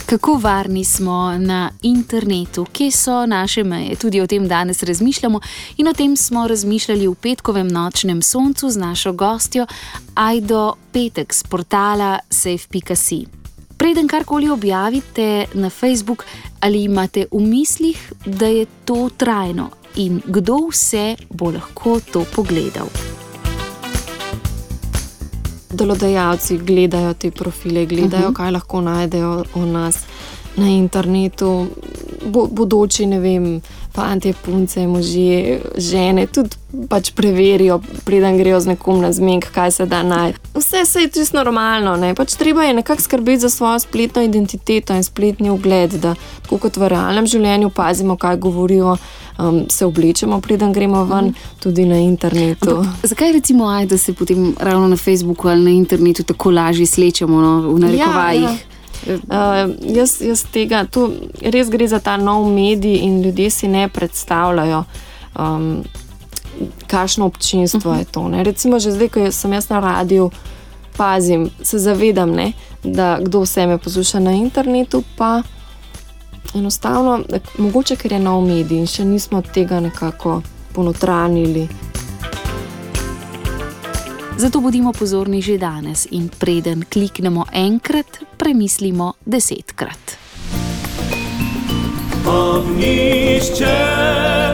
Kako varni smo na internetu, kje so naše meje? Tudi o tem danes razmišljamo in o tem smo razmišljali v petkovem nočnem soncu z našo gostjo Ajdo Petek z portala safe.si. Preden karkoli objavite na Facebook, ali imate v mislih, da je to trajno in kdo vse bo lahko to pogledal? Delodajalci gledajo te profile, gledajo, kaj lahko najdejo o nas na internetu. Bodoči, ne vem, fantje, punce, možje, žene, tudi pač preverijo, preden grejo z nekom na zmenk, kaj se da najti. Vse je čisto normalno, ne? Pač treba je nekako skrbeti za svojo spletno identiteto in spletni ugled, da tako kot v realnem življenju pazimo, kaj govorijo, se oblečemo, preden gremo ven, tudi na internetu. Ampak zakaj recimo, da se potem ravno na Facebooku ali na internetu tako lažje slečemo, v narekovajih? Jaz tega, to res gre za ta nov medij in ljudje si ne predstavljajo, kakšno občinstvo je to. Ne? Recimo že zdaj, ko sem jaz na radiju, pazim, se zavedam, ne, da kdo vse me posluša na internetu, pa enostavno, mogoče ker je nov medij in še nismo tega nekako ponotranili. Zato bodimo pozorni že danes in preden kliknemo enkrat, premislimo 10-krat. Ognišče